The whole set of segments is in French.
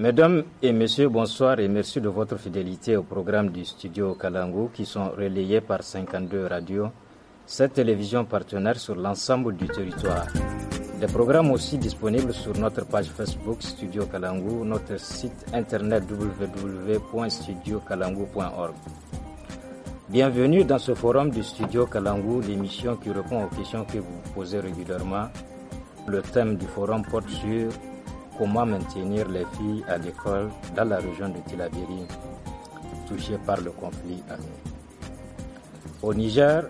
Mesdames et messieurs, bonsoir et merci de votre fidélité au programme du studio Kalangu qui sont relayés par 52 radios, 7 télévisions partenaires sur l'ensemble du territoire. Des programmes aussi disponibles sur notre page Facebook Studio Kalangu, notre site internet www.studiokalangu.org. Bienvenue dans ce forum du Studio Kalangu, l'émission qui répond aux questions que vous posez régulièrement. Le thème du forum porte sur comment maintenir les filles à l'école dans la région de Tillabéri, touchée par le conflit armé. Au Niger,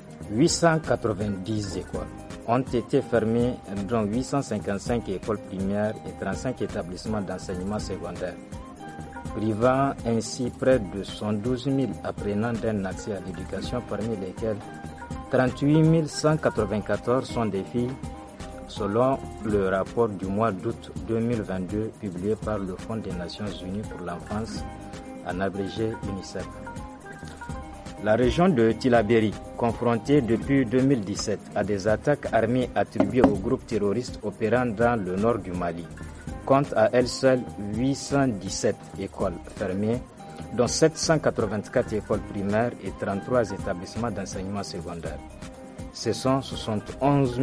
890 écoles ont été fermées, dont 855 écoles primaires et 35 établissements d'enseignement secondaire, privant ainsi près de 112 000 apprenants d'un accès à l'éducation, parmi lesquels 38 194 sont des filles, selon le rapport du mois d'août 2022 publié par le Fonds des Nations Unies pour l'enfance, en abrégé UNICEF. La région de Tillabéri, confrontée depuis 2017 à des attaques armées attribuées aux groupes terroristes opérant dans le nord du Mali, compte à elle seule 817 écoles fermées, dont 784 écoles primaires et 33 établissements d'enseignement secondaire. Ce sont 71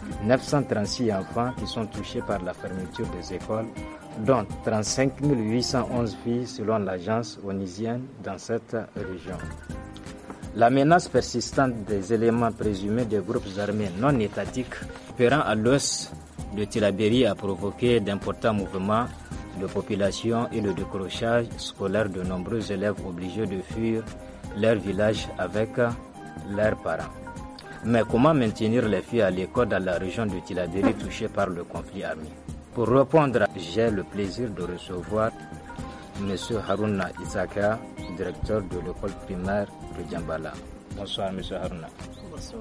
936 enfants qui sont touchés par la fermeture des écoles, dont 35 811 filles selon l'agence onisienne dans cette région. La menace persistante des éléments présumés des groupes armés non étatiques opérant à l'ouest de Tillabéri a provoqué d'importants mouvements de population et le décrochage scolaire de nombreux élèves obligés de fuir leur village avec leurs parents. Mais comment maintenir les filles à l'école dans la région de Tillabéri touchée par le conflit armé? Pour répondre, j'ai le plaisir de recevoir M. Haruna Isaka, directeur de l'école primaire de Djambala. Bonsoir M. Haruna. Bonsoir.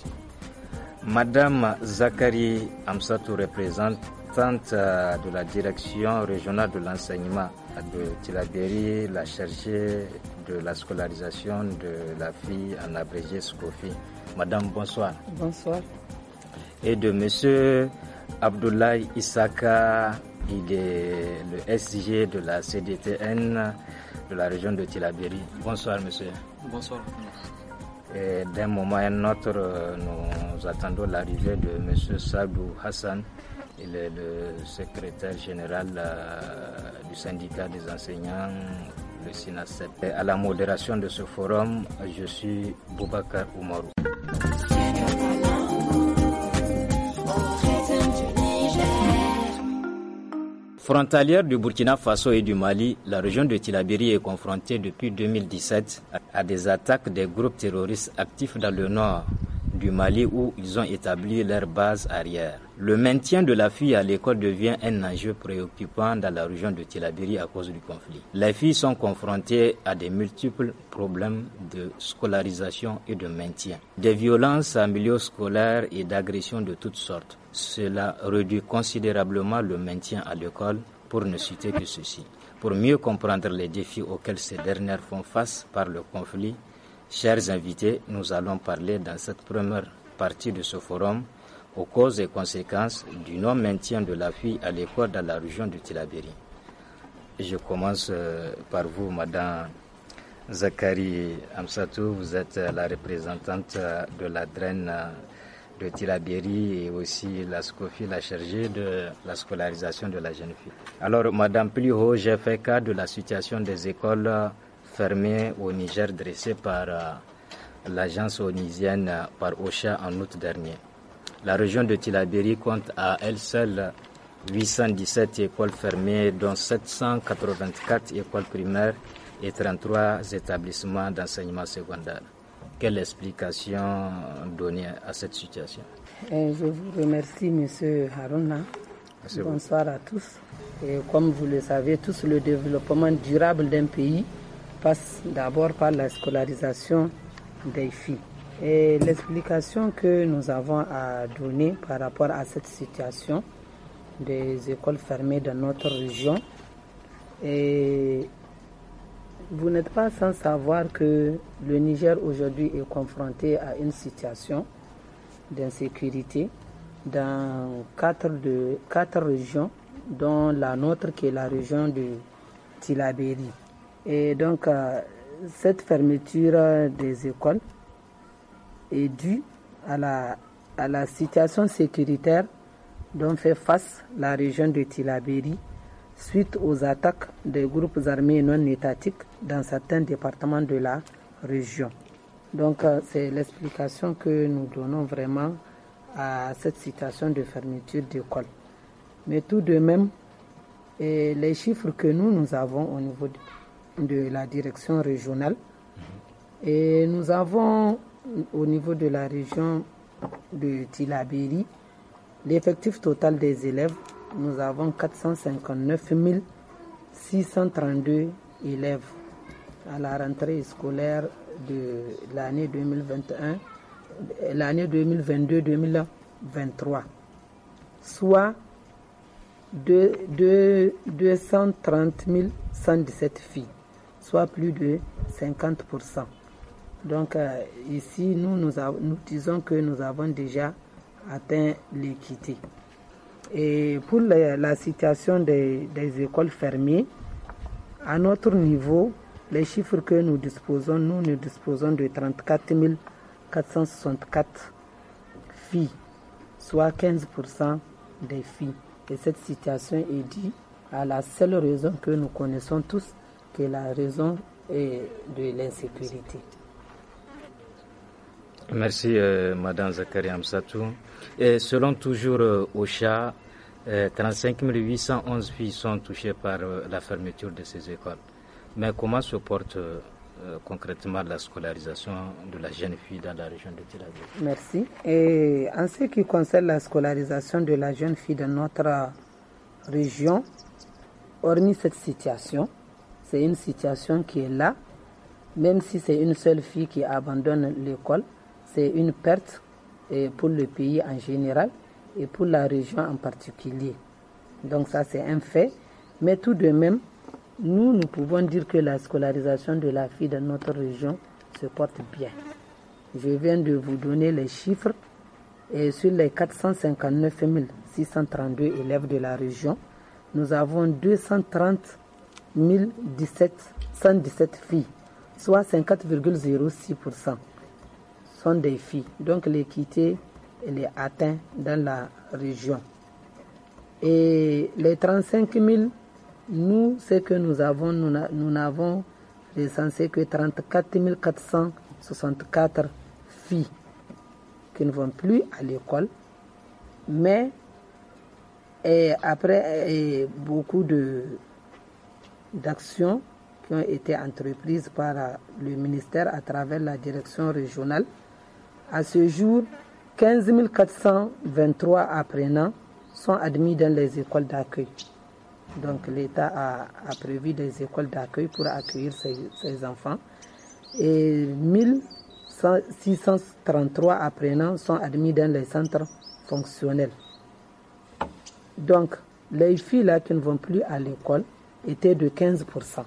Madame Zakari Amsatou, représentante de la direction régionale de l'enseignement de Tillabéri, la chargée de la scolarisation de la fille en abrégé SCOFI. Madame, bonsoir. Bonsoir. Et de M. Abdoulaye Isaka, il est le SG de la CDTN de la région de Tillabéri. Bonsoir, monsieur. Bonsoir. Et d'un moment à un autre, nous attendons l'arrivée de M. Sadou Hassan. Il est le secrétaire général du syndicat des enseignants, le SINASEP. Et à la modération de ce forum, je suis Boubacar Oumarou. Frontalière du Burkina Faso et du Mali, la région de Tillabéri est confrontée depuis 2017 à des attaques des groupes terroristes actifs dans le nord du Mali où ils ont établi leur base arrière. Le maintien de la fille à l'école devient un enjeu préoccupant dans la région de Tillabéri à cause du conflit. Les filles sont confrontées à de multiples problèmes de scolarisation et de maintien, des violences en milieu scolaire et d'agressions de toutes sortes. Cela réduit considérablement le maintien à l'école, pour ne citer que ceci. Pour mieux comprendre les défis auxquels ces dernières font face par le conflit, chers invités, nous allons parler dans cette première partie de ce forum aux causes et conséquences du non-maintien de la fille à l'école dans la région de Tillabéri. Je commence par vous, Madame Zakari Amsatou. Vous êtes la représentante de la DREN de Tillabéri et aussi la SCOFI, la chargée de la scolarisation de la jeune fille. Alors, Madame Pliho, j'ai fait cas de la situation des écoles fermées au Niger dressée par l'agence onisienne par OCHA en août dernier. La région de Tillabéri compte à elle seule 817 écoles fermées, dont 784 écoles primaires et 33 établissements d'enseignement secondaire. Quelle explication donner à cette situation? Je vous remercie, M. Haruna. Merci. Bonsoir à tous. Et comme vous le savez tous, le développement durable d'un pays passe d'abord par la scolarisation des filles. Et l'explication que nous avons à donner par rapport à cette situation des écoles fermées dans notre région, et vous n'êtes pas sans savoir que le Niger aujourd'hui est confronté à une situation d'insécurité dans quatre régions dont la nôtre qui est la région de Tillabéri. Et donc, cette fermeture des écoles est due à la situation sécuritaire dont fait face la région de Tillabéri suite aux attaques des groupes armés non étatiques dans certains départements de la région. Donc, c'est l'explication que nous donnons vraiment à cette situation de fermeture d'école. Mais tout de même, les chiffres que nous avons au niveau de la direction régionale, et nous avons au niveau de la région de Tillabéri, l'effectif total des élèves, nous avons 459 632 élèves à la rentrée scolaire de l'année 2021, l'année 2022-2023, soit 230 117 filles, soit plus de 50%. Donc ici, nous disons que nous avons déjà atteint l'équité. Et pour la situation des écoles fermées, à notre niveau, les chiffres que nous disposons de 34 464 filles, soit 15% des filles. Et cette situation est due à la seule raison que nous connaissons tous, qui est la raison de l'insécurité. Merci Madame Zakari Amsatou. Et selon toujours OCHA, 35 811 filles sont touchées par la fermeture de ces écoles. Mais comment se porte concrètement la scolarisation de la jeune fille dans la région de Tillabéri? Merci. Et en ce qui concerne la scolarisation de la jeune fille dans notre région, hormis cette situation, c'est une situation qui est là, même si c'est une seule fille qui abandonne l'école, c'est une perte pour le pays en général et pour la région en particulier. Donc ça, c'est un fait. Mais tout de même, nous pouvons dire que la scolarisation de la fille dans notre région se porte bien. Je viens de vous donner les chiffres. Et sur les 459 632 élèves de la région, nous avons 230 117 filles, soit 50,06%. sont des filles. Donc l'équité, elle est atteinte dans la région. Et les 35 000, nous, ce que nous avons, nous n'avons recensé que 34 464 filles qui ne vont plus à l'école. Mais après beaucoup d'actions qui ont été entreprises par le ministère à travers la direction régionale, à ce jour, 15 423 apprenants sont admis dans les écoles d'accueil. Donc l'État a prévu des écoles d'accueil pour accueillir ces enfants. Et 1633 apprenants sont admis dans les centres fonctionnels. Donc les filles là qui ne vont plus à l'école étaient de 15%.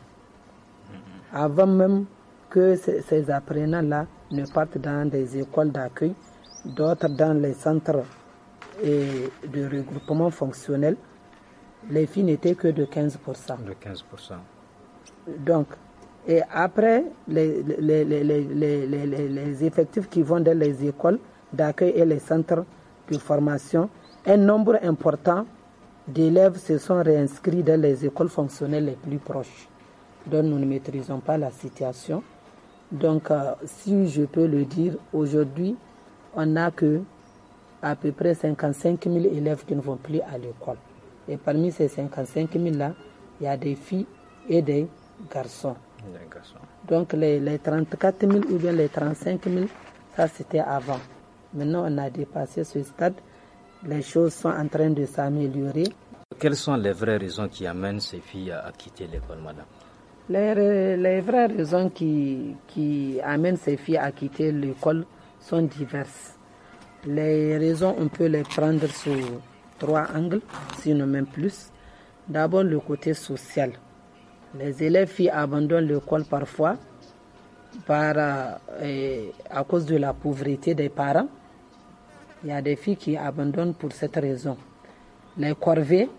Avant même que ces apprenants-là ne partent dans des écoles d'accueil, d'autres dans les centres de regroupement fonctionnel, les filles n'étaient que de 15%. De 15%. Donc, et après, les effectifs qui vont dans les écoles d'accueil et les centres de formation, un nombre important d'élèves se sont réinscrits dans les écoles fonctionnelles les plus proches. Donc nous ne maîtrisons pas la situation. Donc si je peux le dire, aujourd'hui, on n'a que à peu près 55 000 élèves qui ne vont plus à l'école. Et parmi ces 55 000 là, il y a des filles et des garçons. Donc les 34 000 ou bien les 35 000, ça c'était avant. Maintenant on a dépassé ce stade. Les choses sont en train de s'améliorer. Quelles sont les vraies raisons qui amènent ces filles à quitter l'école, madame? Les vraies raisons qui amènent ces filles à quitter l'école sont diverses. Les raisons, on peut les prendre sous 3 angles, sinon même plus. D'abord, le côté social. Les élèves filles abandonnent l'école parfois à cause de la pauvreté des parents. Il y a des filles qui abandonnent pour cette raison. Les corvées,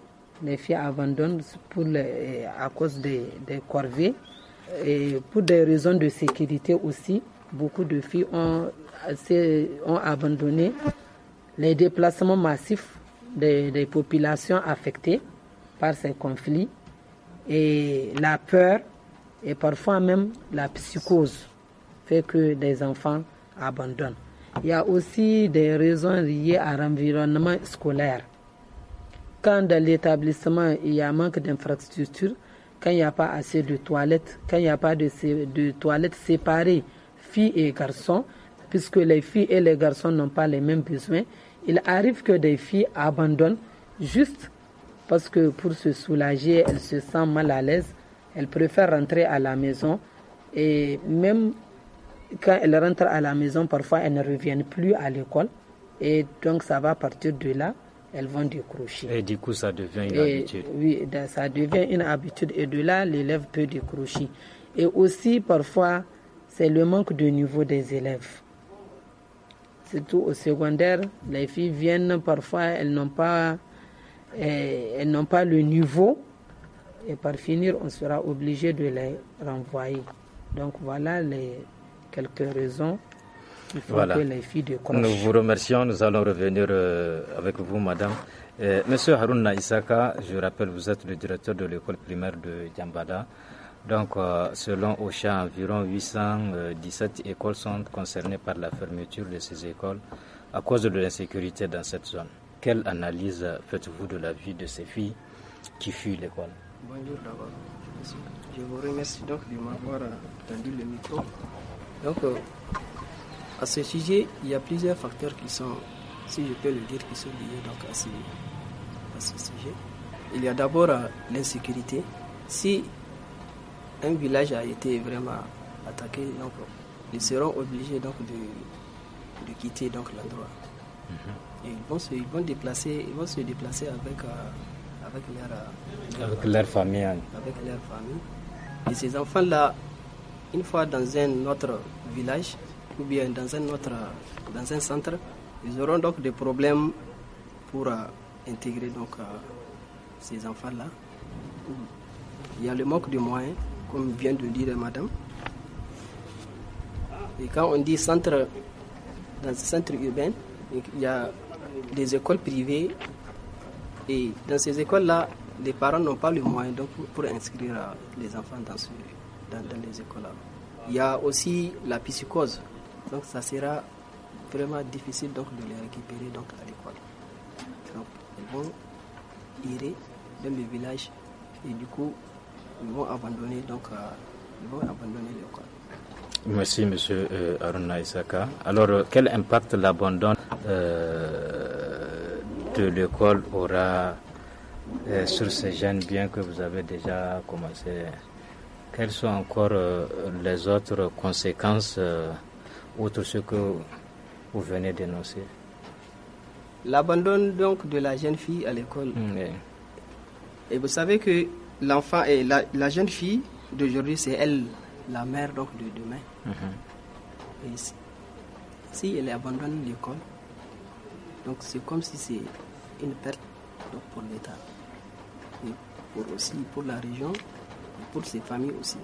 les filles abandonnent à cause des corvées. Et pour des raisons de sécurité aussi, beaucoup de filles ont abandonné les déplacements massifs des populations affectées par ces conflits et la peur et parfois même la psychose fait que des enfants abandonnent. Il y a aussi des raisons liées à l'environnement scolaire. Quand dans l'établissement il y a manque d'infrastructures, quand il n'y a pas assez de toilettes, quand il n'y a pas de toilettes séparées filles et garçons, puisque les filles et les garçons n'ont pas les mêmes besoins, il arrive que des filles abandonnent juste parce que pour se soulager, elles se sentent mal à l'aise, elles préfèrent rentrer à la maison et même quand elles rentrent à la maison, parfois elles ne reviennent plus à l'école et donc ça va partir de là. Elles vont décrocher. Et du coup, ça devient une habitude. Oui, ça devient une habitude. Et de là, l'élève peut décrocher. Et aussi, parfois, c'est le manque de niveau des élèves. Surtout au secondaire, les filles viennent, parfois, elles n'ont pas le niveau. Et par finir, on sera obligé de les renvoyer. Donc, voilà quelques raisons. Voilà. Nous vous remercions. Nous allons revenir avec vous, madame. Monsieur Harouna Isaka, je rappelle, vous êtes le directeur de l'école primaire de Diambada. Donc, selon OCHA, environ 817 écoles sont concernées par la fermeture de ces écoles à cause de l'insécurité dans cette zone. Quelle analyse faites-vous de la vie de ces filles qui fuient l'école? Bonjour d'abord. Je vous remercie donc de m'avoir tendu le micro. Donc, à ce sujet, il y a plusieurs facteurs qui sont, si je peux le dire, qui sont liés donc à ce sujet. Il y a d'abord l'insécurité. Si un village a été vraiment attaqué, donc ils seront obligés donc de quitter donc l'endroit. Et ils vont se déplacer avec leur famille. Avec leur famille. Et ces enfants-là, une fois dans un autre village, ou bien dans un centre, ils auront donc des problèmes pour intégrer donc ces enfants-là. Il y a le manque de moyens, comme vient de dire madame. Et quand on dit centre, dans ce centre urbain, il y a des écoles privées et dans ces écoles-là, les parents n'ont pas le moyen donc, pour inscrire les enfants dans les écoles-là. Il y a aussi la psychose. Donc ça sera vraiment difficile donc, de les récupérer donc, à l'école. Donc ils vont irer dans le village et du coup ils vont abandonner l'école. Merci M. Harouna Isaka. Alors quel impact l'abandon de l'école aura sur ces jeunes, bien que vous avez déjà commencé? Quelles sont encore les autres conséquences outre ce que vous venez d'énoncer? L'abandon donc de la jeune fille à l'école. Et vous savez que l'enfant et la jeune fille d'aujourd'hui, c'est elle la mère donc de demain. Et si elle abandonne l'école, donc c'est comme si c'est une perte donc, pour l'État, et aussi pour la région, et pour ses familles aussi.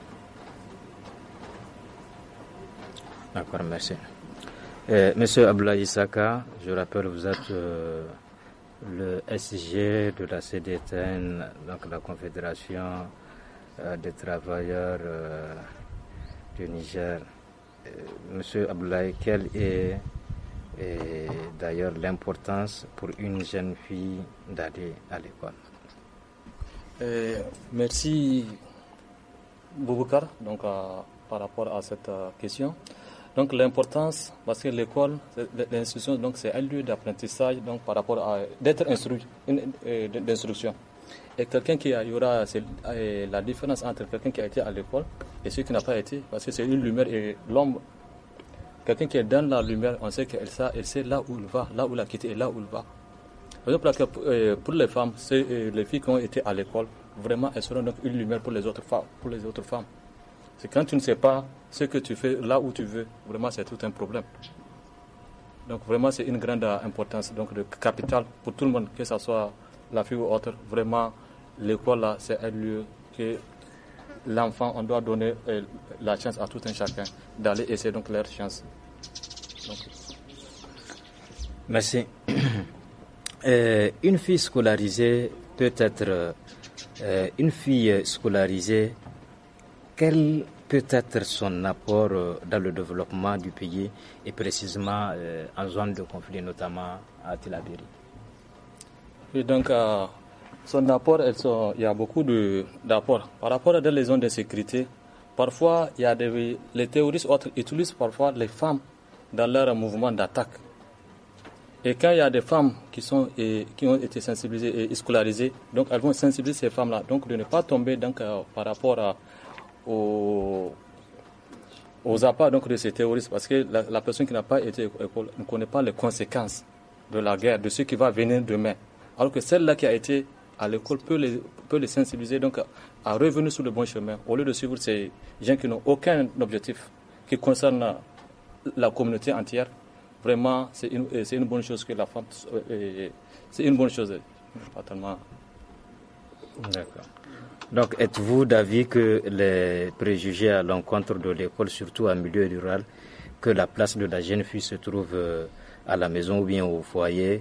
D'accord, merci. Monsieur Abdoulaye Isaka, je rappelle, vous êtes le SG de la CDTN, donc la Confédération des travailleurs du Niger. Monsieur Abdoulaye, quelle est d'ailleurs l'importance pour une jeune fille d'aller à l'école? Merci Boubacar donc, par rapport à cette question. Donc l'importance, parce que l'école, l'institution, donc c'est un lieu d'apprentissage, donc par rapport à d'être instruit, d'instruction. Et quelqu'un il y aura la différence entre quelqu'un qui a été à l'école et celui qui n'a pas été, parce que c'est une lumière et l'ombre. Quelqu'un qui est dans la lumière, on sait qu'elle sait là où il va, là où il a quitté et là où il va. Par exemple, pour les femmes, les filles qui ont été à l'école, vraiment, elles seront donc une lumière pour les autres femmes. C'est quand tu ne sais pas ce que tu fais là où tu veux, vraiment c'est tout un problème. Donc vraiment c'est une grande importance, donc de capital pour tout le monde, que ce soit la fille ou autre, vraiment, l'école, là, c'est un lieu que l'enfant, on doit donner la chance à tout un chacun d'aller essayer donc leur chance. Donc. Merci. Une fille scolarisée peut être quel peut être son apport dans le développement du pays et précisément en zone de conflit, notamment à Tillabéri? Et donc, son apport, il y a beaucoup d'apports. Par rapport à les zones de sécurité, parfois, les terroristes utilisent parfois les femmes dans leur mouvement d'attaque. Et quand il y a des femmes qui ont été sensibilisées et scolarisées, donc elles vont sensibiliser ces femmes-là, donc de ne pas tomber donc, par rapport aux appâts donc, de ces terroristes, parce que la personne qui n'a pas été à l'école ne connaît pas les conséquences de la guerre, de ce qui va venir demain. Alors que celle-là qui a été à l'école peut les sensibiliser donc, à revenir sur le bon chemin, au lieu de suivre ces gens qui n'ont aucun objectif qui concerne la communauté entière. Vraiment, c'est une bonne chose que la femme... c'est une bonne chose, pas tellement... D'accord. Donc, êtes-vous d'avis que les préjugés à l'encontre de l'école, surtout en milieu rural, que la place de la jeune fille se trouve à la maison ou bien au foyer,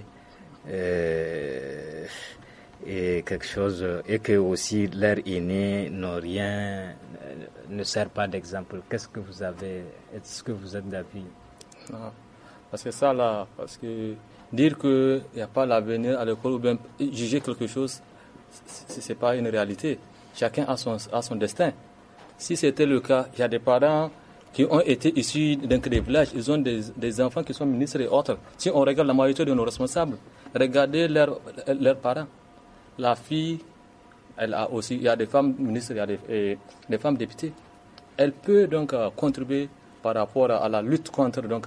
et quelque chose, et que aussi leurs aînés n'ont rien, ne sert pas d'exemple? Est-ce que vous êtes d'avis? Non. Parce que ça là, parce que dire qu'il n'y a pas l'avenir à l'école ou bien juger quelque chose, c'est pas une réalité. Chacun a son destin. Si c'était le cas, il y a des parents qui ont été issus d'un villages, ils ont des enfants qui sont ministres et autres. Si on regarde la majorité de nos responsables, regardez leurs parents. La fille, elle a aussi, il y a des femmes ministres, il y a des femmes députées. Elle peut donc contribuer par rapport à la lutte contre donc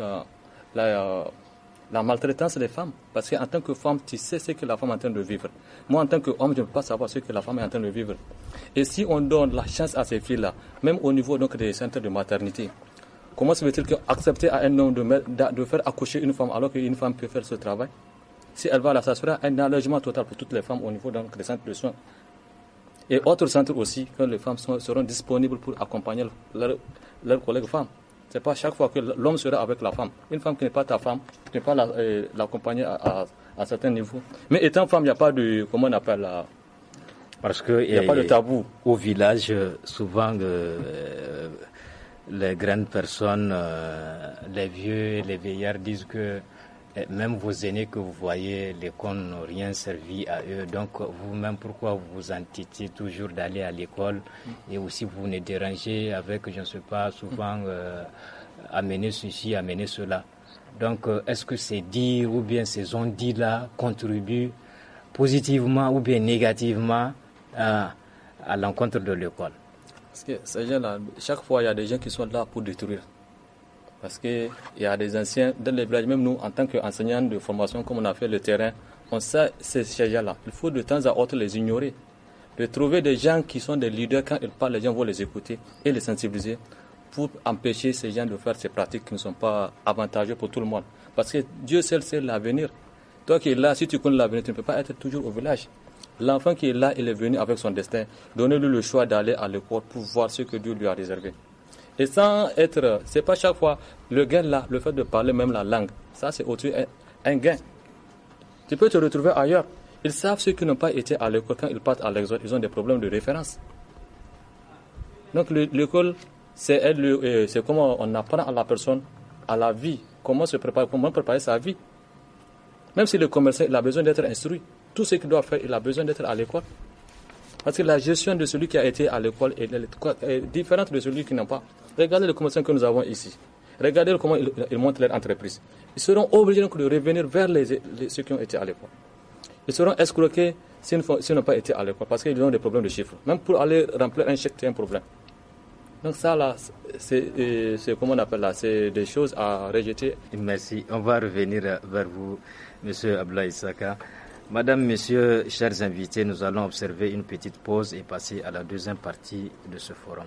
la maltraitance des femmes. Parce qu'en tant que femme, tu sais ce que la femme est en train de vivre. Moi, en tant qu'homme, je ne peux pas savoir ce que la femme est en train de vivre. Et si on donne la chance à ces filles-là, même au niveau donc, des centres de maternité, comment se fait-il qu'accepter à un homme de faire accoucher une femme alors qu'une femme peut faire ce travail? Si elle va là, ça sera un allègement total pour toutes les femmes au niveau donc, des centres de soins. Et autres centres aussi, quand les femmes seront disponibles pour accompagner leurs collègues femmes. Ce n'est pas chaque fois que l'homme sera avec la femme. Une femme qui n'est pas ta femme, tu ne peux pas l'accompagner à certains niveaux. Mais étant femme, il n'y a pas de, comment on appelle, parce que il n'y a pas de tabou. Au village, souvent, les grandes personnes, les vieux, les vieillards disent que même vos aînés que vous voyez, l'école n'ont rien servi à eux. Donc, vous-même, pourquoi vous vous entêtez toujours d'aller à l'école et aussi vous ne dérangez avec, je ne sais pas, souvent amener ceci, amener cela. Donc, est-ce que ces dires ou bien ces on-dit-là contribuent positivement ou bien négativement à l'encontre de l'école? Parce que ces gens-là, chaque fois, il y a des gens qui sont là pour détruire. Parce qu'il y a des anciens, dans les villages, même nous, en tant qu'enseignants de formation, comme on a fait le terrain, on sait ces gens-là. Il faut de temps à autre les ignorer. De trouver des gens qui sont des leaders, quand ils parlent, les gens vont les écouter et les sensibiliser pour empêcher ces gens de faire ces pratiques qui ne sont pas avantageuses pour tout le monde. Parce que Dieu seul sait l'avenir. Toi qui es là, si tu connais l'avenir, tu ne peux pas être toujours au village. L'enfant qui est là, il est venu avec son destin. Donnez-lui le choix d'aller à l'école pour voir ce que Dieu lui a réservé. Et sans être, c'est pas chaque fois, le gain là, le fait de parler même la langue, ça c'est aussi un gain. Tu peux te retrouver ailleurs. Ils savent ceux qui n'ont pas été à l'école, quand ils partent à l'exode, ils ont des problèmes de référence. Donc l'école, c'est comment on apprend à la personne, à la vie, comment se préparer, comment préparer sa vie. Même si le commerçant, il a besoin d'être instruit. Tout ce qu'il doit faire, il a besoin d'être à l'école. Parce que la gestion de celui qui a été à l'école est différente de celui qui n'a pas. Regardez les commerçants que nous avons ici. Regardez comment ils montent leur entreprise. Ils seront obligés donc de revenir vers ceux qui ont été à l'école. Ils seront escroqués s'ils n'ont pas été à l'école parce qu'ils ont des problèmes de chiffres. Même pour aller remplir un chèque, c'est un problème. Donc ça là, c'est comment on appelle là, c'est des choses à rejeter. Merci. On va revenir vers vous, Monsieur Abdoulaye Issaka. Madame, Messieurs, chers invités, nous allons observer une petite pause et passer à la deuxième partie de ce forum.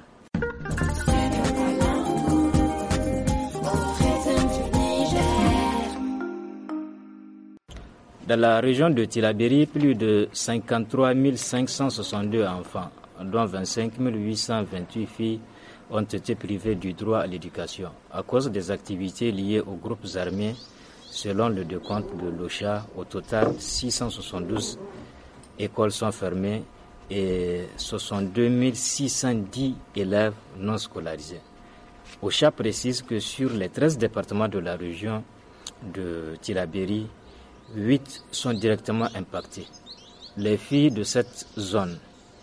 Dans la région de Tillabéri, plus de 53 562 enfants, dont 25 828 filles, ont été privés du droit à l'éducation à cause des activités liées aux groupes armés. Selon le décompte de l'OCHA, au total, 672 écoles sont fermées et 62 610 élèves non scolarisés. OCHA précise que sur les 13 départements de la région de Tillabéri, 8 sont directement impactés. Les filles de cette zone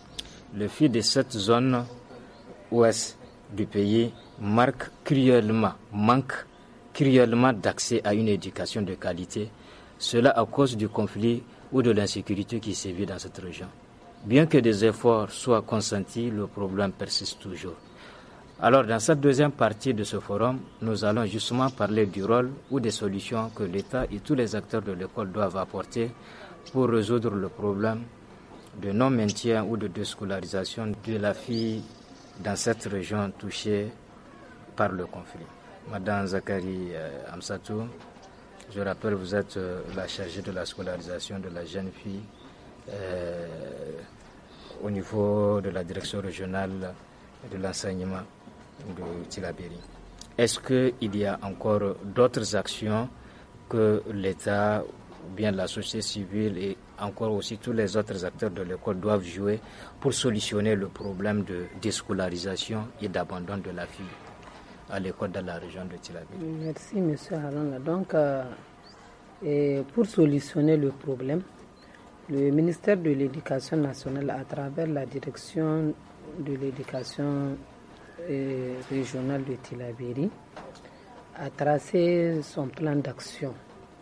ouest du pays manquent cruellement d'accès à une éducation de qualité, cela à cause du conflit ou de l'insécurité qui sévit dans cette région. Bien que des efforts soient consentis, le problème persiste toujours. Alors, dans cette deuxième partie de ce forum, nous allons justement parler du rôle ou des solutions que l'État et tous les acteurs de l'école doivent apporter pour résoudre le problème de non-maintien ou de déscolarisation de la fille dans cette région touchée par le conflit. Madame Zakari Amsatou, je rappelle, vous êtes la chargée de la scolarisation de la jeune fille au niveau de la direction régionale de l'enseignement de Tillabéri. Est-ce qu'il y a encore d'autres actions que l'État ou bien la société civile et encore aussi tous les autres acteurs de l'école doivent jouer pour solutionner le problème de déscolarisation et d'abandon de la fille à l'école dans la région de Tillabéri? Merci, M. Haranga. Donc, pour solutionner le problème, le ministère de l'Éducation nationale, à travers la direction de l'éducation régionale de Tillabéri, a tracé son plan d'action.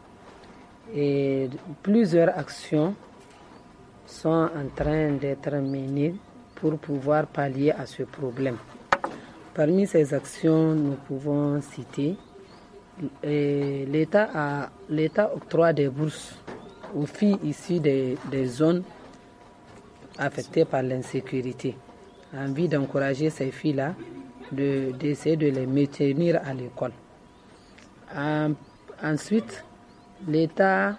Et plusieurs actions sont en train d'être menées pour pouvoir pallier à ce problème. Parmi ces actions, nous pouvons citer l'État octroie des bourses aux filles issues des zones affectées par l'insécurité, en vue d'encourager ces filles-là, d'essayer de les maintenir à l'école. Ensuite, l'État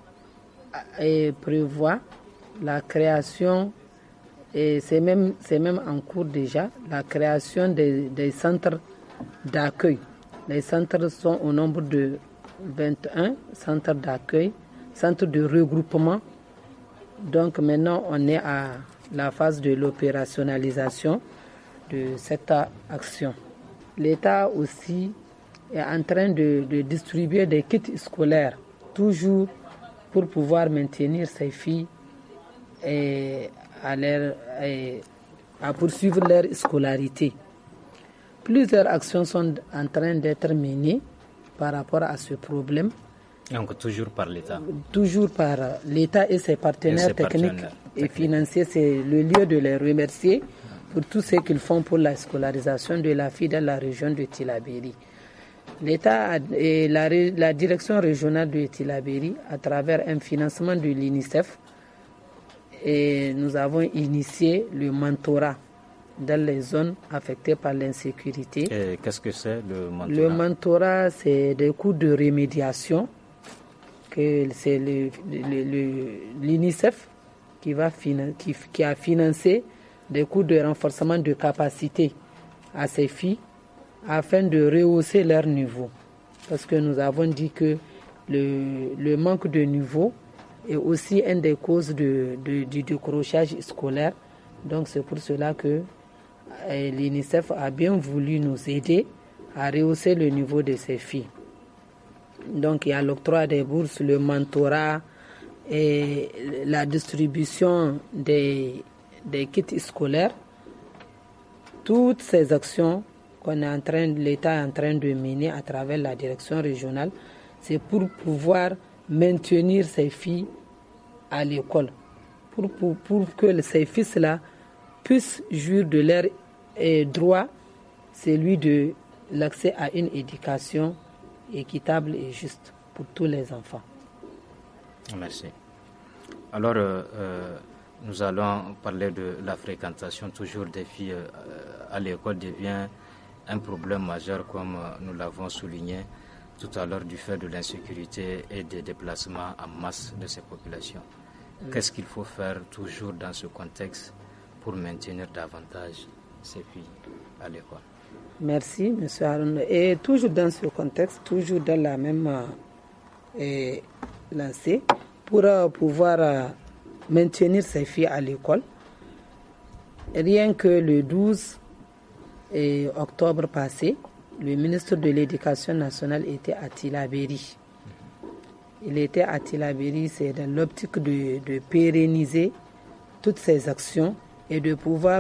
prévoit la création, et c'est même en cours déjà, la création des centres d'accueil. Les centres sont au nombre de 21 centres d'accueil, centres de regroupement. Donc maintenant, on est à la phase de l'opérationnalisation de cette action. L'État aussi est en train de distribuer des kits scolaires, toujours pour pouvoir maintenir ces filles à poursuivre leur scolarité. Plusieurs actions sont en train d'être menées par rapport à ce problème. Donc toujours par l'État. Toujours par l'État et ses partenaires techniques et financiers. C'est le lieu de les remercier pour tout ce qu'ils font pour la scolarisation de la fille dans la région de Tillabéri. L'État et la direction régionale de Tillabéri, à travers un financement de l'UNICEF, et nous avons initié le mentorat dans les zones affectées par l'insécurité. Et qu'est-ce que c'est le mentorat? Le mentorat, c'est des cours de remédiation que c'est l'UNICEF qui a financé des cours de renforcement de capacité à ces filles afin de rehausser leur niveau. Parce que nous avons dit que le manque de niveau est aussi une des causes du décrochage scolaire. Donc c'est pour cela que l'UNICEF a bien voulu nous aider à rehausser le niveau de ces filles. Donc il y a l'octroi des bourses, le mentorat et la distribution des kits scolaires. Toutes ces actions l'État est en train de mener à travers la direction régionale, c'est pour pouvoir maintenir ces filles à l'école, pour que ces fils-là puissent jouir de leur droit, celui de l'accès à une éducation équitable et juste pour tous les enfants. Merci. Alors, nous allons parler de la fréquentation toujours des filles à l'école devient un problème majeur comme nous l'avons souligné. tout à l'heure du fait de l'insécurité et des déplacements en masse de ces populations. Qu'est-ce qu'il faut faire toujours dans ce contexte pour maintenir davantage ces filles à l'école? Merci, M. Haroun. Et toujours dans ce contexte, toujours dans la même lancée, pour pouvoir maintenir ces filles à l'école, rien que le 12 octobre passé, le ministre de l'Éducation nationale était à Tillabéri. Il était à Tillabéri, c'est dans l'optique de pérenniser toutes ces actions et de pouvoir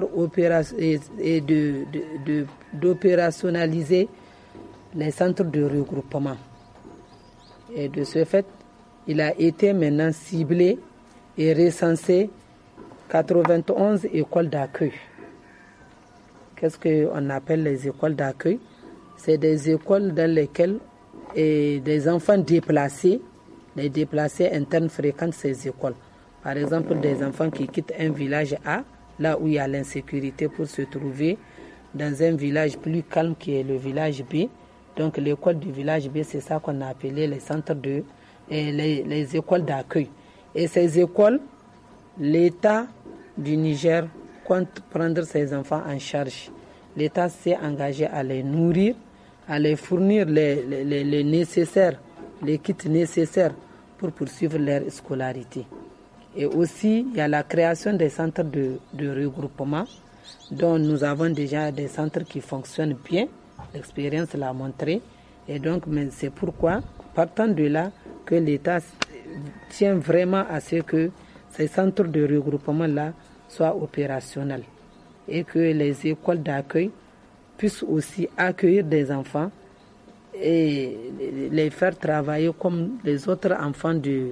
d'opérationnaliser les centres de regroupement. Et de ce fait, il a été maintenant ciblé et recensé 91 écoles d'accueil. Qu'est-ce qu'on appelle les écoles d'accueil? C'est des écoles dans lesquelles des enfants déplacés, les déplacés internes fréquentent ces écoles. Par exemple, des enfants qui quittent un village A, là où il y a l'insécurité, pour se trouver dans un village plus calme qui est le village B. Donc l'école du village B, c'est ça qu'on a appelé les centres les écoles d'accueil. Et ces écoles, l'État du Niger compte prendre ces enfants en charge. L'État s'est engagé à les nourrir, à les fournir les nécessaires, les kits nécessaires pour poursuivre leur scolarité. Et aussi, il y a la création des centres de regroupement, dont nous avons déjà des centres qui fonctionnent bien. L'expérience l'a montré. Et donc, c'est pourquoi, partant de là, que l'État tient vraiment à ce que ces centres de regroupement-là soient opérationnels et que les écoles d'accueil puissent aussi accueillir des enfants et les faire travailler comme les autres enfants du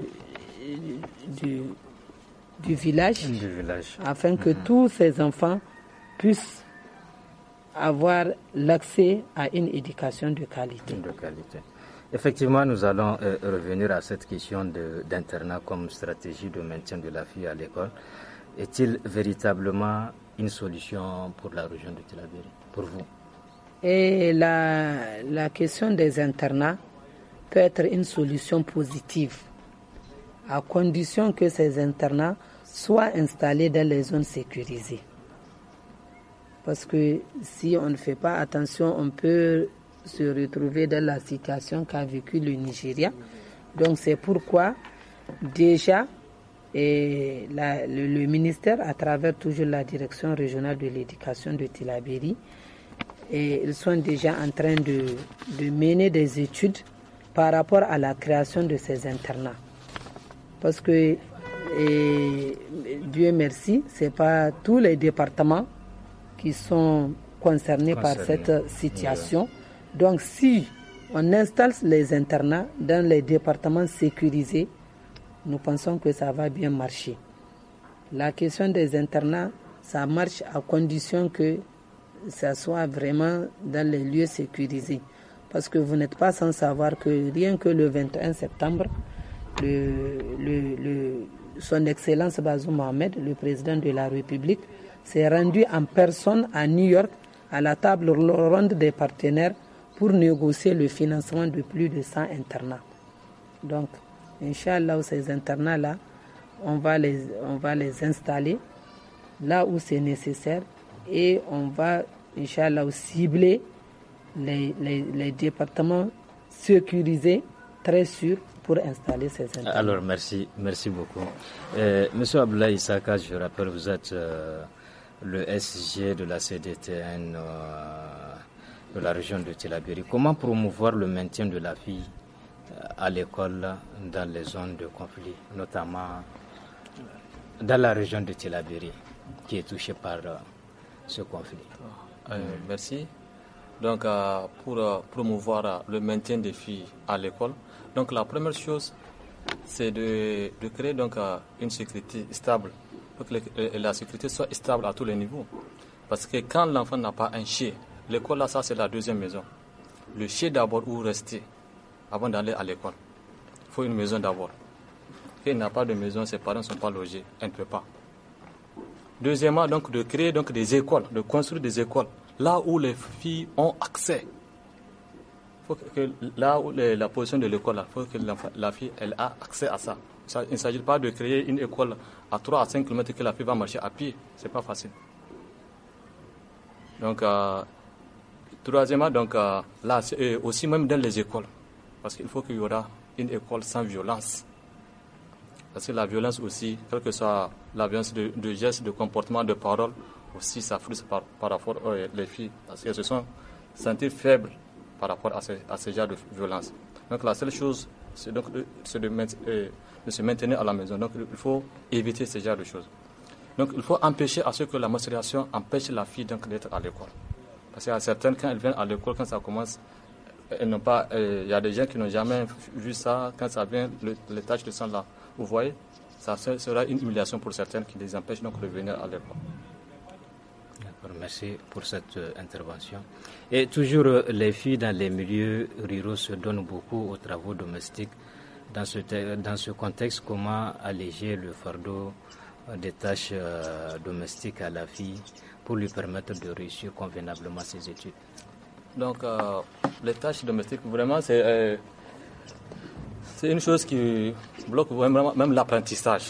village, afin que tous ces enfants puissent avoir l'accès à une éducation de qualité. Effectivement, nous allons revenir à cette question d'internat comme stratégie de maintien de la fille à l'école. Est-il véritablement une solution pour la région de Tillabéri, pour vous? Et la question des internats peut être une solution positive, à condition que ces internats soient installés dans les zones sécurisées. Parce que si on ne fait pas attention, on peut se retrouver dans la situation qu'a vécu le Nigeria. Donc c'est pourquoi déjà le ministère, à travers toujours la direction régionale de l'éducation de Tillabéri, ils sont déjà en train de mener des études par rapport à la création de ces internats. Parce que, Dieu merci, ce n'est pas tous les départements qui sont concernés par cette situation. Donc si on installe les internats dans les départements sécurisés, nous pensons que ça va bien marcher. La question des internats, ça marche à condition que ça soit vraiment dans les lieux sécurisés. Parce que vous n'êtes pas sans savoir que rien que le 21 septembre, son Excellence Bazoum Mohamed, le président de la République, s'est rendu en personne à New York à la table ronde des partenaires pour négocier le financement de plus de 100 internats. Donc, Inch'Allah, ces internats-là, on va les installer là où c'est nécessaire et on va, Inch'Allah, cibler les départements sécurisés, très sûrs, pour installer ces internats. Alors, merci beaucoup. Monsieur Abdoulaye Issaka, je rappelle, vous êtes le SG de la CDTN de la région de Tillabéri. Comment promouvoir le maintien de la fille à l'école dans les zones de conflit, notamment dans la région de Tillabéri, qui est touchée par ce conflit? Merci. Donc, pour promouvoir le maintien des filles à l'école, donc la première chose, c'est de créer donc une sécurité stable, pour que la sécurité soit stable à tous les niveaux. Parce que quand l'enfant n'a pas un chez, l'école là, ça c'est la deuxième maison. Le chez d'abord où rester avant d'aller à l'école. Il faut une maison d'abord. S'il n'a pas de maison, ses parents ne sont pas logés, elle ne peut pas. Deuxièmement, donc de créer donc des écoles, de construire des écoles là où les filles ont accès. faut que là où la position de l'école, il faut que la fille elle a accès à ça. Il ne s'agit pas de créer une école à 3 à 5 km que la fille va marcher à pied. Ce n'est pas facile. Donc, troisièmement, là, aussi même dans les écoles, parce qu'il faut qu'il y aura une école sans violence. Parce que la violence aussi, quelle que soit la violence de gestes, de comportement, de parole, aussi ça frustre par rapport aux filles, parce qu'elles se sont senties faibles par rapport à ce genre de violence. Donc la seule chose, c'est de se maintenir à la maison. Donc il faut éviter ce genre de choses. Donc il faut empêcher à ce que la menstruation empêche la fille d'être à l'école. Parce qu'il y a certaines, quand elles viennent à l'école, quand ça commence, elles n'ont pas, il y a des gens qui n'ont jamais vu ça, quand ça vient, les taches de sang là. Vous voyez, ça sera une humiliation pour certaines qui les empêchent donc de venir à l'école. D'accord, merci pour cette intervention. Et toujours, les filles dans les milieux ruraux se donnent beaucoup aux travaux domestiques. Dans ce contexte, comment alléger le fardeau des tâches domestiques à la fille pour lui permettre de réussir convenablement ses études? Donc, les tâches domestiques, vraiment, c'est une chose qui bloque vraiment même l'apprentissage.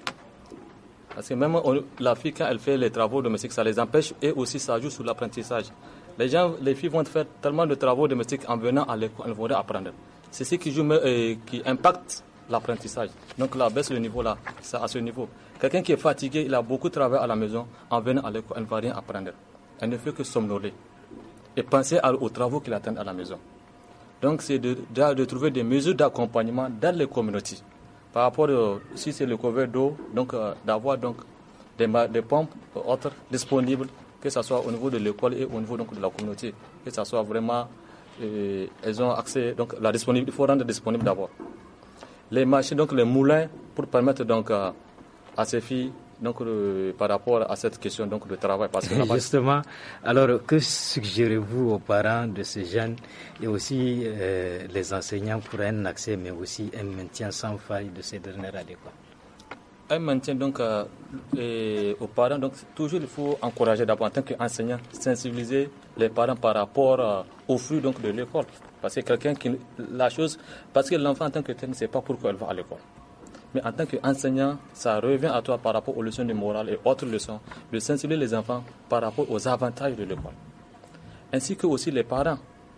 Parce que même la fille, quand elle fait les travaux domestiques, ça les empêche et aussi ça joue sur l'apprentissage. Les filles vont faire tellement de travaux domestiques en venant à l'école, elles vont apprendre. C'est ce qui joue, qui impacte l'apprentissage. Donc là, baisse le niveau là, ça à ce niveau. Quelqu'un qui est fatigué, il a beaucoup travaillé à la maison, en venant à l'école, elle ne va rien apprendre. Elle ne fait que somnoler et penser aux travaux qui l'attendent à la maison. Donc c'est de trouver des mesures d'accompagnement dans les communautés. Par rapport, si c'est le couvert d'eau, donc d'avoir donc des pompes autres disponibles, que ce soit au niveau de l'école et au niveau donc, de la communauté, que ce soit vraiment, elles ont accès, donc la disponibilité, il faut rendre disponible d'abord. Les machines, donc les moulins, pour permettre donc à ces filles, donc par rapport à cette question donc de travail. Parce que justement, alors que suggérez-vous aux parents de ces jeunes et aussi les enseignants pour un accès, mais aussi un maintien sans faille de ces dernières à l'école? Un maintien donc aux parents, donc toujours il faut encourager d'abord en tant qu'enseignant, sensibiliser les parents par rapport aux fruits donc de l'école. Parce que parce que l'enfant en tant que tel ne sait pas pourquoi elle va à l'école. Mais en tant qu'enseignant, ça revient à toi par rapport aux leçons de morale et autres leçons, de sensibiliser les enfants par rapport aux avantages de l'école. Ainsi que aussi les parents.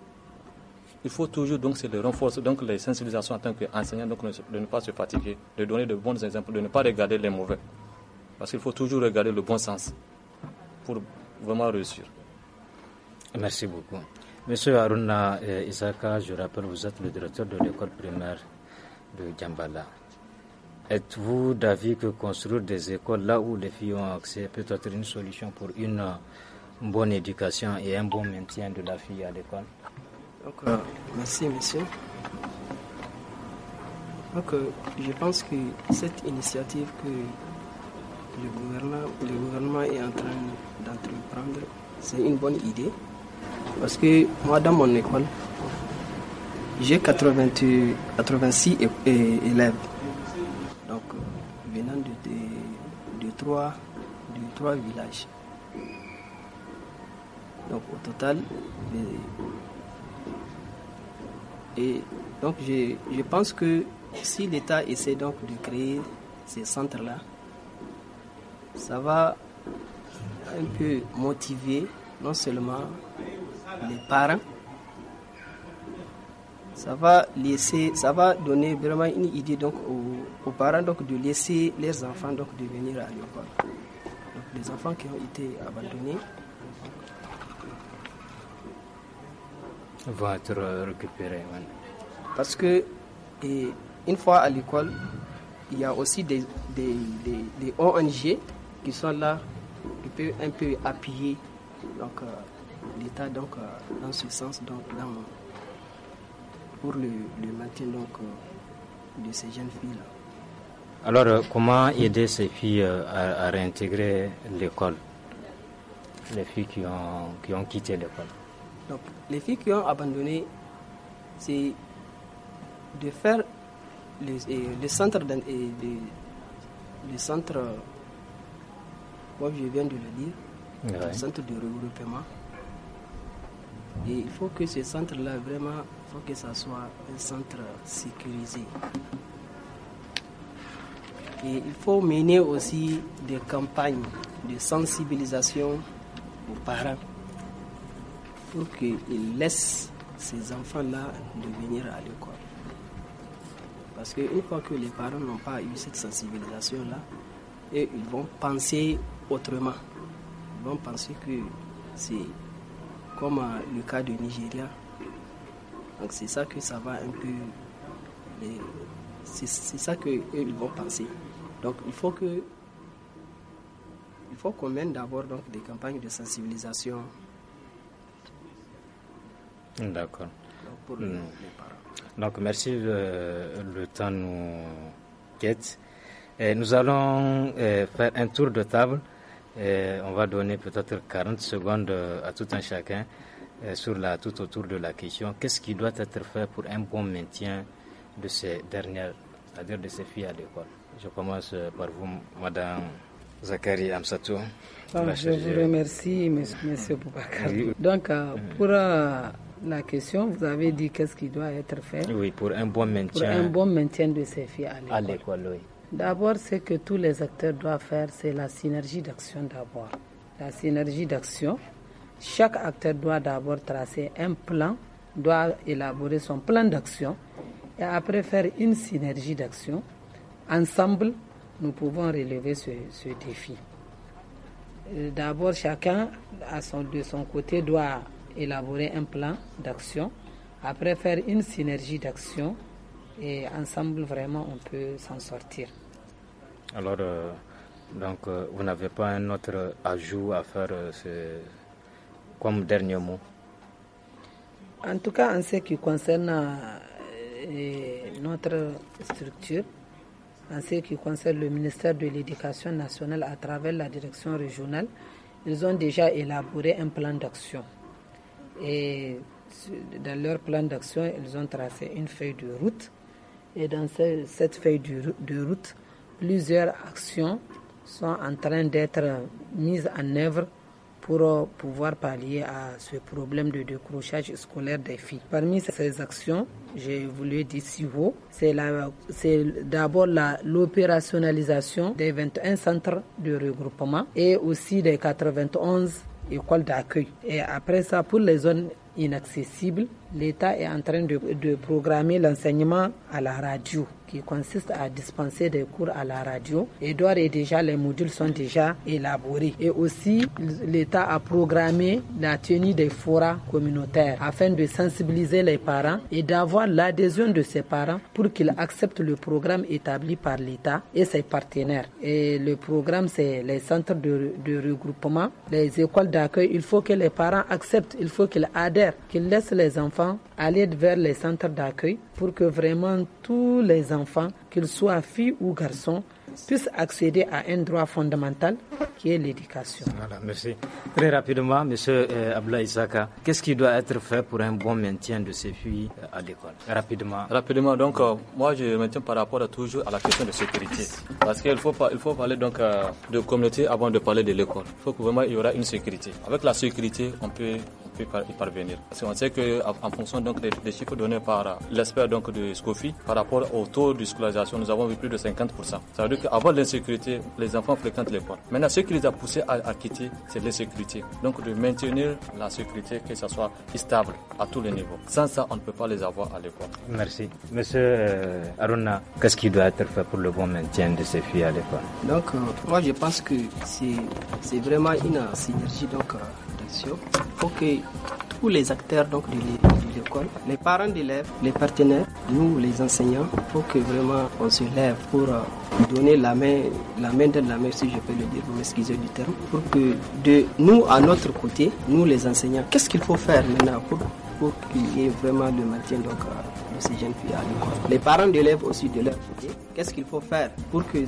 Il faut toujours donc c'est de renforcer donc les sensibilisations en tant qu'enseignant, donc de ne pas se fatiguer, de donner de bons exemples, de ne pas regarder les mauvais. Parce qu'il faut toujours regarder le bon sens pour vraiment réussir. Merci beaucoup. Monsieur Haruna Isaka, je rappelle, vous êtes le directeur de l'école primaire de Djambala. Êtes-vous d'avis que construire des écoles là où les filles ont accès peut être une solution pour une bonne éducation et un bon maintien de la fille à l'école? Donc, merci, monsieur. Donc, je pense que cette initiative que le gouvernement est en train d'entreprendre, c'est une bonne idée. Parce que moi, dans mon école, j'ai 86 élèves. Donc, venant de trois villages. Donc, au total, et donc je pense que si l'État essaie donc de créer ces centres-là, ça va un peu motiver non seulement les parents, ça va donner vraiment une idée donc aux parents donc de laisser leurs enfants donc de venir à l'école. Donc les enfants qui ont été abandonnés vont être récupérés. Ouais. Parce que une fois à l'école, il y a aussi des ONG qui sont là, qui peuvent un peu appuyer donc l'État donc dans ce sens donc pour le maintien donc de ces jeunes filles là. Alors comment aider ces filles à réintégrer l'école, les filles qui ont quitté l'école? Donc les filles qui ont abandonné, c'est de faire le centre comme je viens de le dire, le centre de regroupement. Et il faut que ce centre-là, vraiment, il faut que ça soit un centre sécurisé. Et il faut mener aussi des campagnes de sensibilisation aux parents pour qu'ils laissent ces enfants-là de venir à l'école. Parce qu'une fois que les parents n'ont pas eu cette sensibilisation-là, et ils vont penser autrement. Ils vont penser que c'est comme le cas du Nigeria. Donc c'est ça que ça va un peu... C'est ça qu'eux ils vont penser. Donc il faut qu'on mène d'abord donc, des campagnes de sensibilisation. D'accord. Pour les parents. Donc merci, le temps nous guette. Nous allons faire un tour de table. On va donner peut-être 40 secondes à tout un chacun tout autour de la question. Qu'est-ce qui doit être fait pour un bon maintien de ces dernières, c'est-à-dire de ces filles à l'école? Je commence par vous, Madame Zakari Amsatou. Je vous remercie, Monsieur Boubacar. Oui. Donc, pour la question, vous avez dit qu'est-ce qui doit être fait? Oui, pour un bon maintien. Pour un bon maintien de ces filles à l'école. À l'école, oui. D'abord, ce que tous les acteurs doivent faire, c'est la synergie d'action d'abord. La synergie d'action. Chaque acteur doit d'abord tracer un plan, doit élaborer son plan d'action et après faire une synergie d'action. Ensemble, nous pouvons relever ce défi. D'abord, chacun, de son côté, doit élaborer un plan d'action, après faire une synergie d'action et ensemble, vraiment, on peut s'en sortir. Alors, vous n'avez pas un autre ajout à faire comme dernier mot? En tout cas, en ce qui concerne notre structure, en ce qui concerne le ministère de l'Éducation nationale à travers la direction régionale, ils ont déjà élaboré un plan d'action. Et dans leur plan d'action, ils ont tracé une feuille de route. Et dans cette feuille de route, plusieurs actions sont en train d'être mises en œuvre pour pouvoir pallier à ce problème de décrochage scolaire des filles. Parmi ces actions, je vous l'ai dit si haut, c'est d'abord l'opérationnalisation des 21 centres de regroupement et aussi des 91 écoles d'accueil. Et après ça, pour les zones inaccessibles, l'État est en train de programmer l'enseignement à la radio, qui consiste à dispenser des cours à la radio. Et d'ores et déjà, les modules sont déjà élaborés. Et aussi, l'État a programmé la tenue des forats communautaires afin de sensibiliser les parents et d'avoir l'adhésion de ces parents pour qu'ils acceptent le programme établi par l'État et ses partenaires. Et le programme, c'est les centres de regroupement, les écoles d'accueil. Il faut que les parents acceptent, il faut qu'ils adhèrent, qu'ils laissent les enfants aller vers les centres d'accueil pour que vraiment tous les enfants, qu'ils soient filles ou garçons, puissent accéder à un droit fondamental qui est l'éducation. Voilà, merci. Très rapidement, M. Abdoulaye Issaka, qu'est-ce qui doit être fait pour un bon maintien de ces filles à l'école? Rapidement, donc moi je maintiens par rapport toujours à la question de sécurité. Parce qu'il faut parler donc de communauté avant de parler de l'école. Il faut que vraiment il y aura une sécurité. Avec la sécurité, on peut y parvenir. Parce qu'on sait qu'en fonction donc, des chiffres donnés par l'expert donc, de SCOFI, par rapport au taux de scolarisation, nous avons vu plus de 50%. Ça veut dire qu'avant l'insécurité, les enfants fréquentent l'école. Maintenant, ce qui les a poussés à quitter, c'est l'insécurité. Donc, de maintenir la sécurité, que ça soit stable à tous les niveaux. Sans ça, on ne peut pas les avoir à l'école. Merci. Monsieur Aruna, qu'est-ce qui doit être fait pour le bon maintien de ces filles à l'école? Donc, moi, je pense que c'est vraiment une synergie donc, d'action. Il faut que tous les acteurs donc, de l'école, les parents d'élèves, les partenaires, nous les enseignants, il faut que vraiment on se lève pour donner la main dans la main, si je peux le dire, vous m'excusez du terme, pour que de nous à notre côté, nous les enseignants, qu'est-ce qu'il faut faire maintenant pour qu'il y ait vraiment le maintien donc, de ces jeunes filles à l'école. Les parents d'élèves aussi de leur côté, qu'est-ce qu'il faut faire pour que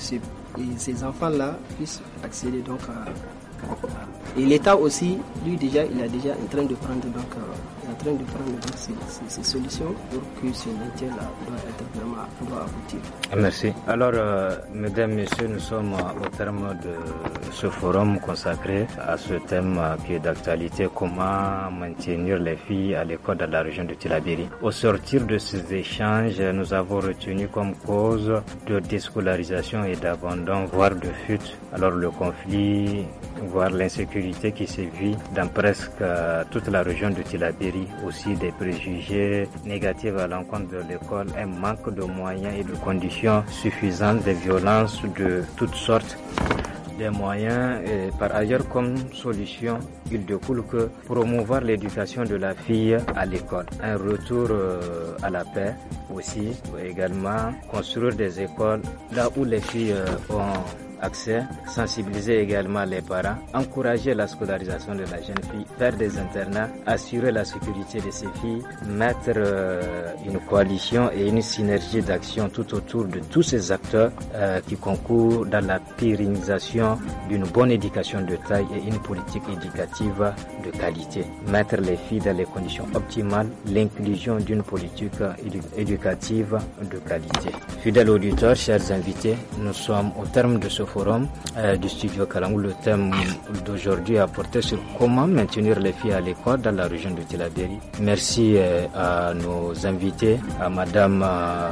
ces enfants-là puissent accéder donc à... Et l'État aussi, lui déjà, il est déjà en train de prendre donc, train de prendre donc, ces solutions pour que ce maintien-là doit aboutir. Merci. Alors, mesdames, messieurs, nous sommes au terme de ce forum consacré à ce thème qui est d'actualité, comment maintenir les filles à l'école dans la région de Tillabéri. Au sortir de ces échanges, nous avons retenu comme cause de déscolarisation et d'abandon, voire de fuite. Alors le conflit, voire l'insécurité qui sévit dans presque toute la région de Tillabéri, aussi des préjugés négatifs à l'encontre de l'école, un manque de moyens et de conditions suffisantes, des violences de toutes sortes, des moyens. Et par ailleurs, comme solution, il découle que promouvoir l'éducation de la fille à l'école, un retour à la paix aussi, également construire des écoles là où les filles ont accès, sensibiliser également les parents, encourager la scolarisation de la jeune fille, faire des internats, assurer la sécurité de ces filles, mettre une coalition et une synergie d'action tout autour de tous ces acteurs qui concourent dans la pérennisation d'une bonne éducation de taille et une politique éducative de qualité. Mettre les filles dans les conditions optimales, l'inclusion d'une politique éducative de qualité. Fidèles auditeurs, chers invités, nous sommes au terme de ce forum du studio Kalangu. Le thème d'aujourd'hui a porté sur comment maintenir les filles à l'école dans la région de Tillabéri. Merci à nos invités, à Madame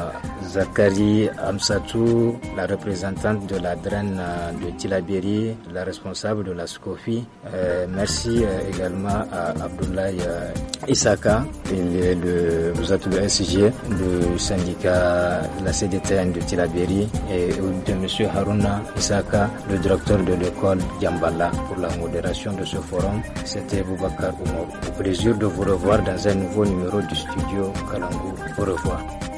Zakari Amsatou, la représentante de la DREN de Tillabéri, la responsable de la SCOFI. Merci également à Abdoulaye Isaka, vous êtes le SG du syndicat de la CDTN de Tillabéri, et de M. Haruna Isaka, le directeur de l'école Diambala, pour la modération de ce forum. C'était Boubacar Oumou. Au plaisir de vous revoir dans un nouveau numéro du studio Kalangu. Au revoir.